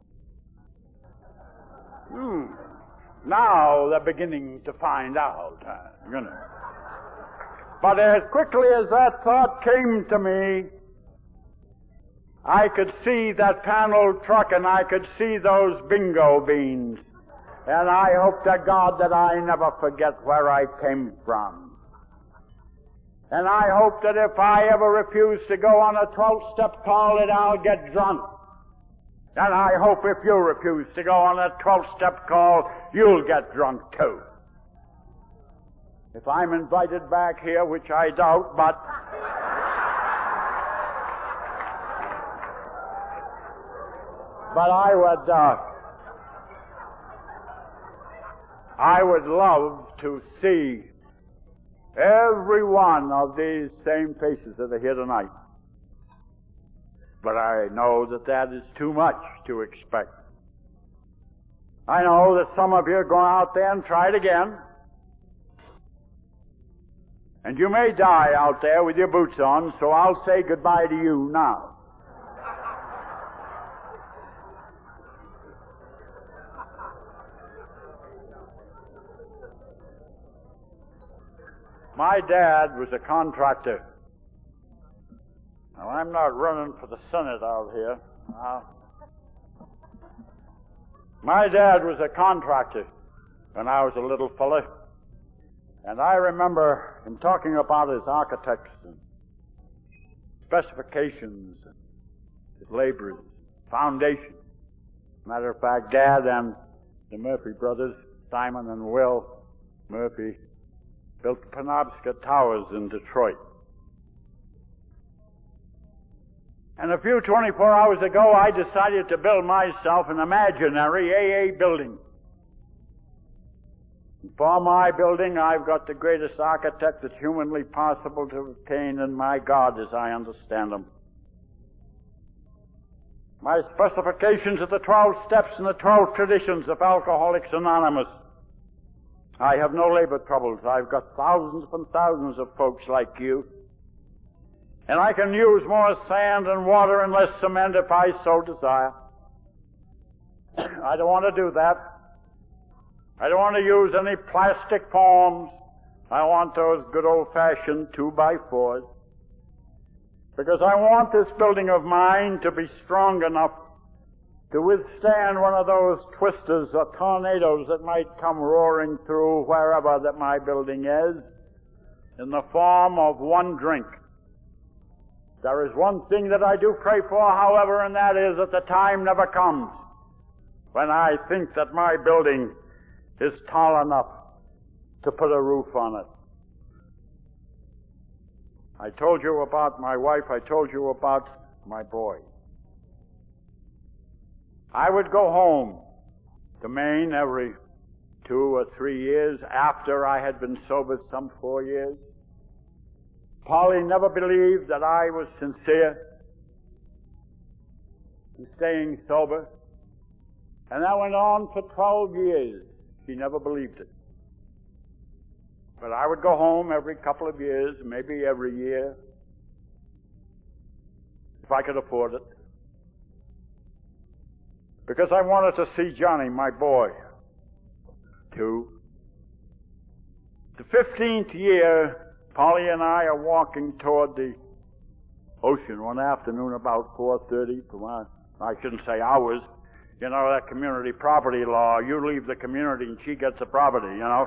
hmm. Now they're beginning to find out, uh, you know. But as quickly as that thought came to me, I could see that panel truck and I could see those bingo beans. And I hope to God that I never forget where I came from. And I hope that if I ever refuse to go on a twelve-step call that I'll get drunk. And I hope if you refuse to go on a twelve-step call, you'll get drunk too. If I'm invited back here, which I doubt, but but I would uh, I would love to see every one of these same faces that are here tonight. But I know that that is too much to expect. I know that some of you go out there and try it again. And you may die out there with your boots on, so I'll say goodbye to you now. My dad was a contractor. Now, I'm not running for the Senate out here. Uh, my dad was a contractor when I was a little fella. And I remember him talking about his architects and specifications and his laborers, foundations. Matter of fact, Dad and the Murphy brothers, Simon and Will Murphy, built the Penobscot Towers in Detroit. And a few twenty-four hours ago, I decided to build myself an imaginary A A building. For my building, I've got the greatest architect that's humanly possible to obtain, and my God, as I understand them. My specifications are the twelve steps and the twelve traditions of Alcoholics Anonymous. I have no labor troubles. I've got thousands and thousands of folks like you. And I can use more sand and water and less cement if I so desire. I don't want to do that. I don't want to use any plastic forms. I want those good old-fashioned two-by-fours. Because I want this building of mine to be strong enough to withstand one of those twisters or tornadoes that might come roaring through wherever that my building is, in the form of one drink. There is one thing that I do pray for, however, and that is that the time never comes when I think that my building is tall enough to put a roof on it. I told you about my wife. I told you about my boy. I would go home to Maine every two or three years after I had been sober some four years. Polly never believed that I was sincere in staying sober. And that went on for twelve years. She never believed it. But I would go home every couple of years, maybe every year, if I could afford it. Because I wanted to see Johnny, my boy, too. The fifteenth year, Polly and I are walking toward the ocean one afternoon about four thirty. I shouldn't say hours. You know, that community property law, you leave the community and she gets the property, you know.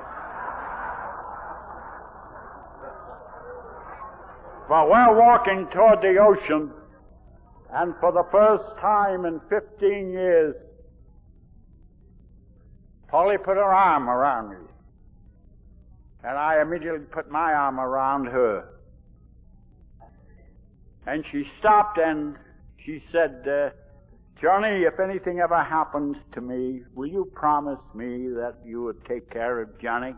But we're walking toward the ocean, and for the first time in fifteen years, Polly put her arm around me. And I immediately put my arm around her. And she stopped and she said, uh, Johnny, if anything ever happens to me, will you promise me that you would take care of Johnny?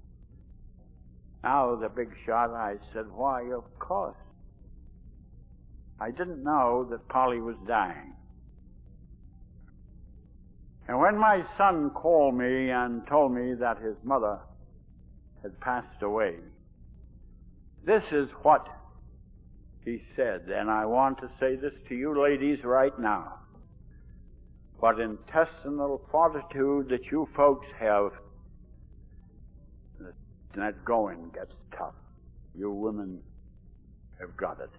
Now, the big shot, I said, why, of course. I didn't know that Polly was dying. And when my son called me and told me that his mother had passed away, this is what he said, and I want to say this to you ladies right now. What intestinal fortitude that you folks have, that, that going gets tough. You women have got it.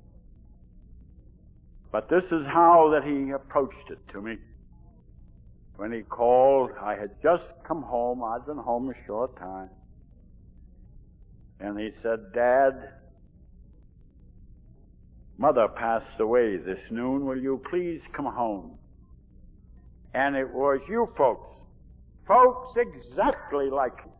But this is how that he approached it to me. When he called, I had just come home. I'd been home a short time. And he said, Dad, Mother passed away this noon. Will you please come home? And it was you folks, folks exactly like me,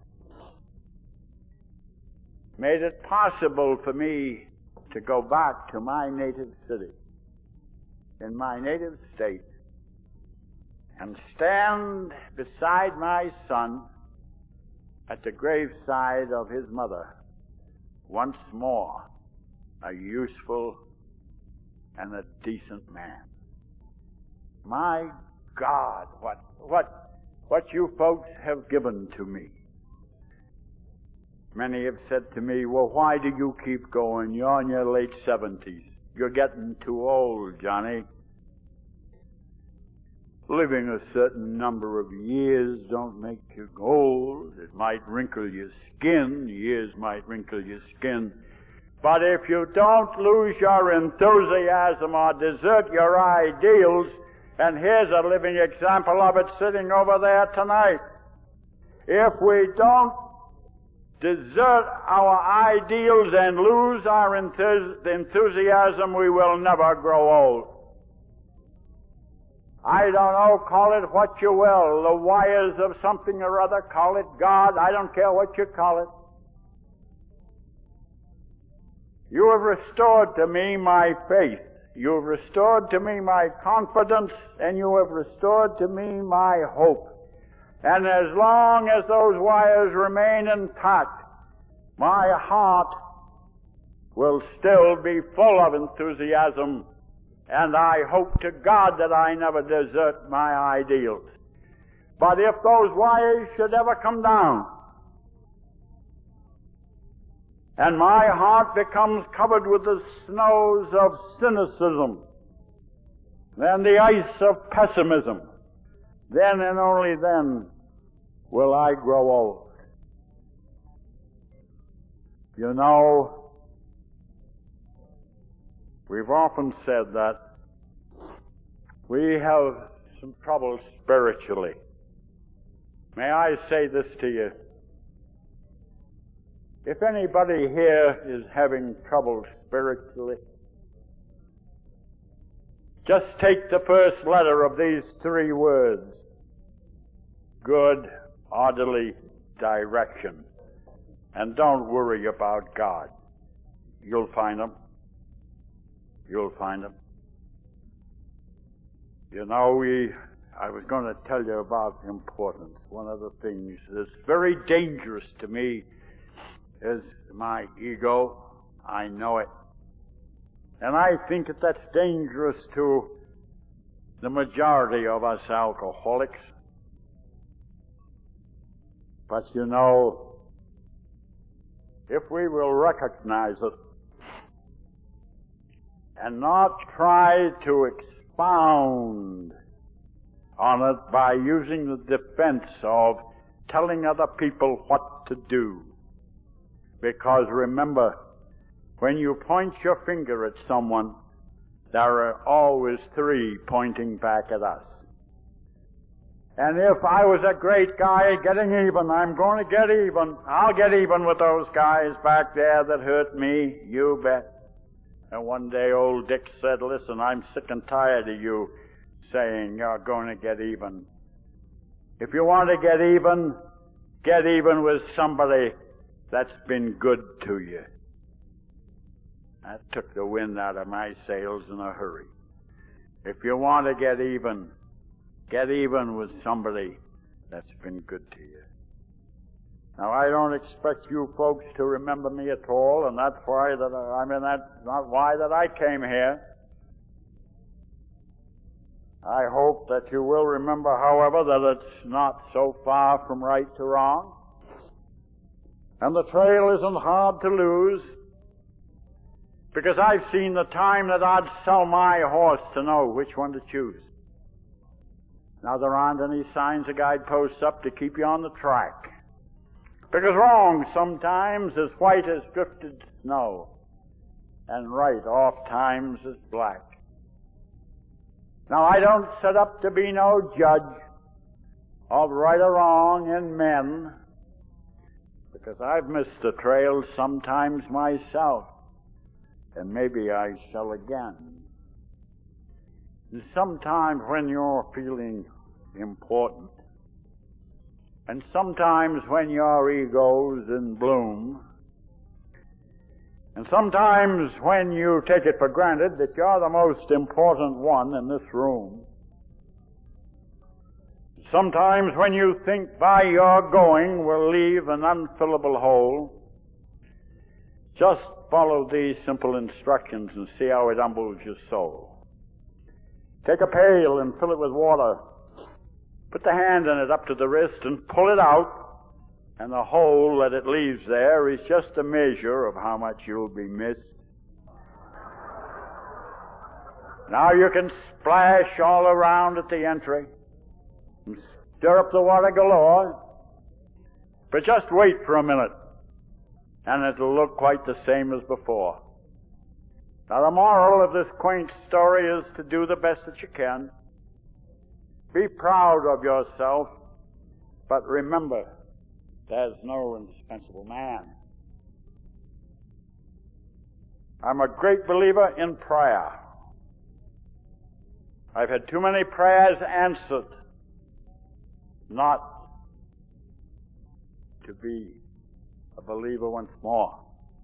made it possible for me to go back to my native city, in my native state, and stand beside my son at the graveside of his mother, once more a useful and a decent man. My God, what, what, what you folks have given to me. Many have said to me, well, why do you keep going? You're in your late seventies. You're getting too old, Johnny. Living a certain number of years don't make you old. It might wrinkle your skin. Years might wrinkle your skin. But if you don't lose your enthusiasm or desert your ideals, and here's a living example of it sitting over there tonight. If we don't desert our ideals and lose our enthusiasm, we will never grow old. I don't know, call it what you will, the wires of something or other, call it God, I don't care what you call it. You have restored to me my faith. You have restored to me my confidence, and you have restored to me my hope. And as long as those wires remain intact, my heart will still be full of enthusiasm, and I hope to God that I never desert my ideals. But if those wires should ever come down, and my heart becomes covered with the snows of cynicism, then the ice of pessimism, then and only then will I grow old. You know, we've often said that we have some trouble spiritually. May I say this to you? If anybody here is having trouble spiritually, just take the first letter of these three words: good, orderly direction. And don't worry about God. You'll find Him. You'll find Him. You know, we, I was going to tell you about importance. One of the things that's very dangerous to me is my ego. I know it. And I think that that's dangerous to the majority of us alcoholics. But you know, if we will recognize it and not try to expound on it by using the defense of telling other people what to do. Because remember, when you point your finger at someone, there are always three pointing back at us. And if I was a great guy getting even, I'm going to get even. I'll get even with those guys back there that hurt me, you bet. And one day old Dick said, listen, I'm sick and tired of you saying you're going to get even. If you want to get even, get even with somebody that's been good to you. That took the wind out of my sails in a hurry. If you want to get even, get even with somebody that's been good to you. Now, I don't expect you folks to remember me at all, and that's why that I, I mean, that's not why that I came here. I hope that you will remember, however, that it's not so far from right to wrong. And the trail isn't hard to lose, because I've seen the time that I'd sell my horse to know which one to choose. Now, there aren't any signs or guideposts up to keep you on the track. Because wrong sometimes is white as drifted snow, and right oft times is black. Now, I don't set up to be no judge of right or wrong in men, because I've missed the trail sometimes myself, and maybe I shall again. And sometimes when you're feeling important, and sometimes when your ego's in bloom, and sometimes when you take it for granted that you're the most important one in this room, sometimes when you think by your going will leave an unfillable hole, just follow these simple instructions and see how it humbles your soul. Take a pail and fill it with water. Put the hand in it up to the wrist and pull it out, and the hole that it leaves there is just a measure of how much you'll be missed. Now you can splash all around at the entry and stir up the water galore, but just wait for a minute, and it'll look quite the same as before. Now the moral of this quaint story is to do the best that you can. Be proud of yourself, but remember, there's no indispensable man. I'm a great believer in prayer. I've had too many prayers answered not to be a believer once more.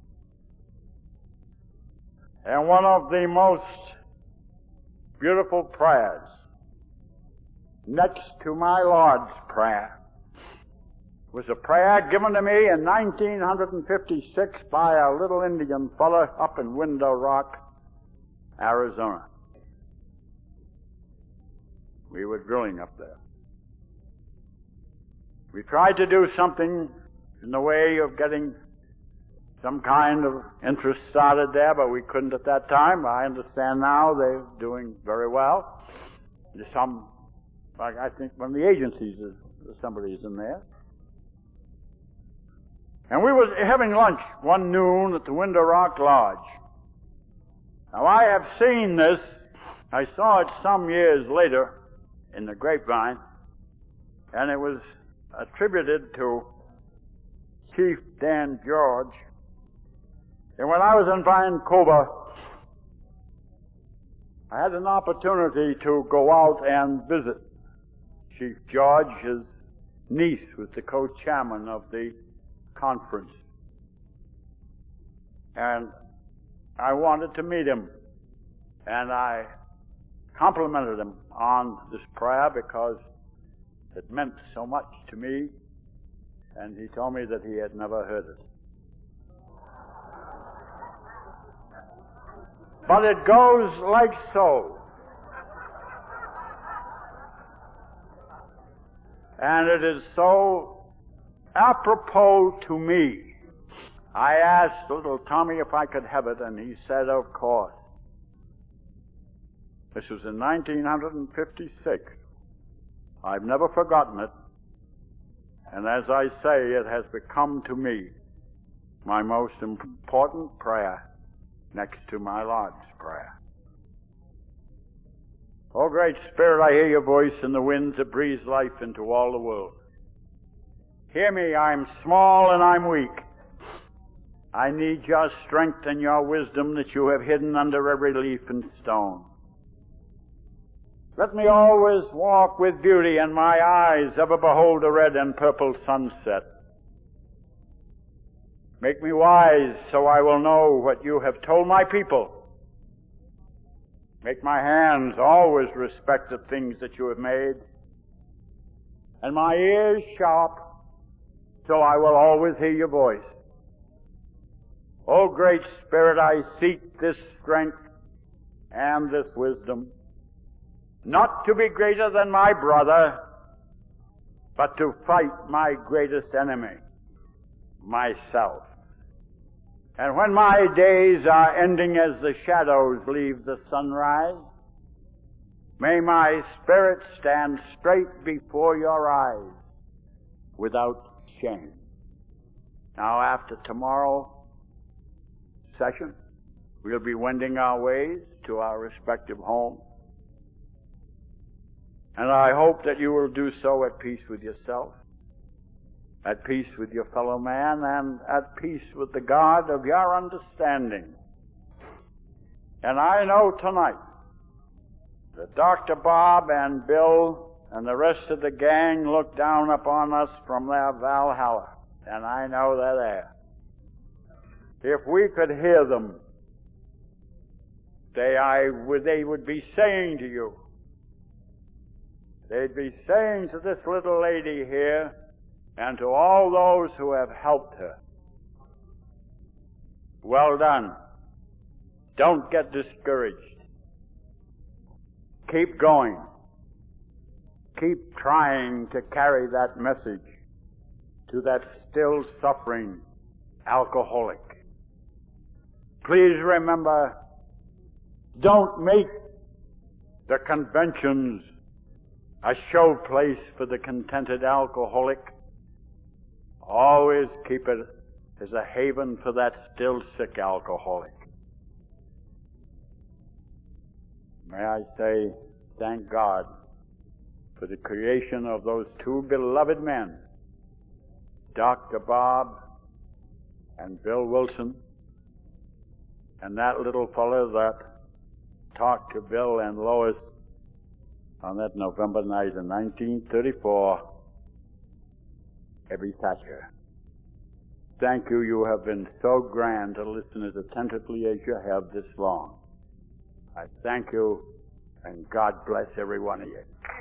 And one of the most beautiful prayers, next to my Lord's Prayer, was a prayer given to me in nineteen fifty-six by a little Indian fella up in Window Rock, Arizona. We were drilling up there. We tried to do something in the way of getting some kind of interest started there, but we couldn't at that time. I understand now they're doing very well. There's some, like I think one of the agencies, is, somebody's in there. And we were having lunch one noon at the Window Rock Lodge. Now I have seen this. I saw it some years later in the grapevine, and it was attributed to Chief Dan George. And when I was in Vancouver, I had an opportunity to go out and visit Chief George. His niece was the co-chairman of the conference. And I wanted to meet him. And I complimented him on this prayer because it meant so much to me. And he told me that he had never heard it. But it goes like so. And it is so apropos to me, I asked little Tommy if I could have it, and he said, of course. This was in nineteen fifty-six. I've never forgotten it. And as I say, it has become to me my most important prayer next to my Lord's Prayer. O great Spirit, I hear your voice in the winds that breathe life into all the world. Hear me, I'm small and I'm weak. I need your strength and your wisdom that you have hidden under every leaf and stone. Let me always walk with beauty, and my eyes ever behold a red and purple sunset. Make me wise so I will know what you have told my people. Make my hands always respect the things that you have made, and my ears sharp so I will always hear your voice. O great Spirit, I seek this strength and this wisdom, not to be greater than my brother, but to fight my greatest enemy, myself. And when my days are ending as the shadows leave the sunrise, may my spirit stand straight before your eyes without shame. Now, after tomorrow session, we'll be wending our ways to our respective homes. And I hope that you will do so at peace with yourself, at peace with your fellow man, and at peace with the God of your understanding. And I know tonight that Doctor Bob and Bill and the rest of the gang look down upon us from their Valhalla, and I know they're there. If we could hear them, they, I would, they would be saying to you, they'd be saying to this little lady here, and to all those who have helped her, well done. Don't get discouraged. Keep going. Keep trying to carry that message to that still suffering alcoholic. Please remember, don't make the conventions a show place for the contented alcoholic. Always keep it as a haven for that still sick alcoholic. May I say, thank God for the creation of those two beloved men, Doctor Bob and Bill Wilson, and that little fellow that talked to Bill and Lois on that November night in nineteen thirty-four, Ebby Thatcher. Thank you. You have been so grand to listen as attentively as you have this long. I thank you, and God bless every one of you.